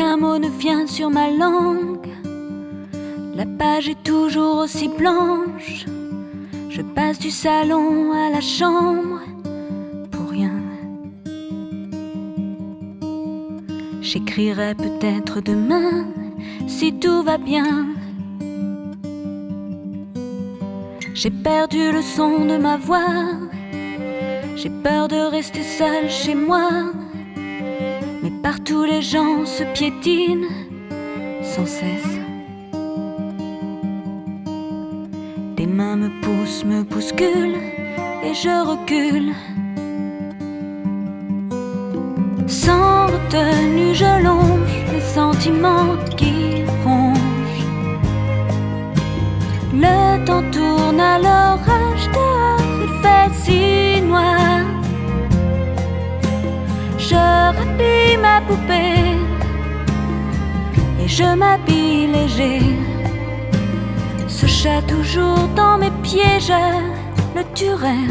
Aucun mot ne vient sur ma langue. La page est toujours aussi blanche. Je passe du salon à la chambre pour rien. J'écrirai peut-être demain si tout va bien. J'ai perdu le son de ma voix. J'ai peur de rester seule chez moi. Mais partout les gens se piétinent sans cesse. Des mains me poussent, me bousculent et je recule. Sans retenue je longe les sentiments qui rongent. Le temps tourne à l'orage, dehors il fait si noir. Je rhabille ma poupée et je m'habille léger. Ce chat toujours dans mes pieds, je le tuerai.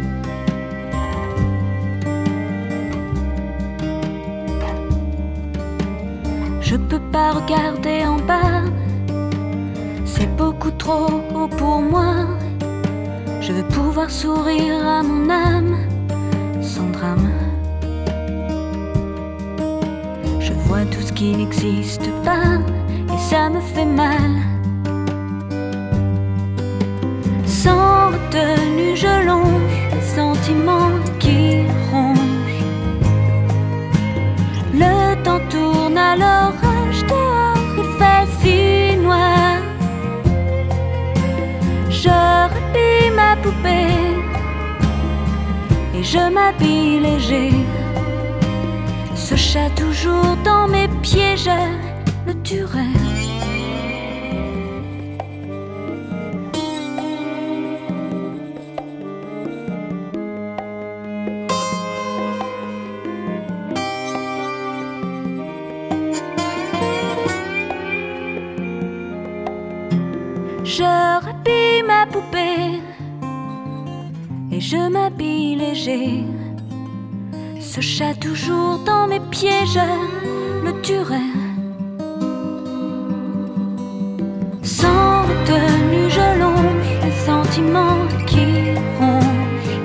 Je peux pas regarder en bas, c'est beaucoup trop haut pour moi. Je veux pouvoir sourire à mon âme sans drame. Je vois tout ce qui n'existe pas et ça me fait mal. Sans retenue je longe les sentiments qui rongent. Le temps tourne à l'orage, dehors il fait si noir. Je rhabille ma poupée et je m'habille léger. Ce chat toujours dans mes pieds, je le tuerai. Je rhabille ma poupée et je m'habille léger. Ce chat toujours dans mes pieds, je le tuerai. Sans retenue je longe les sentiments qui rongent.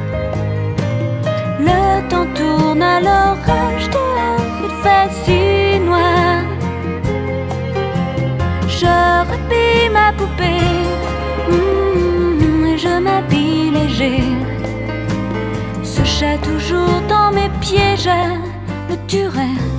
Le temps tourne à l'orage, dehors il fait si noir. Je rhabille ma poupée et je m'habille léger. Ce chat toujours dans mes pieds, je le tuerai.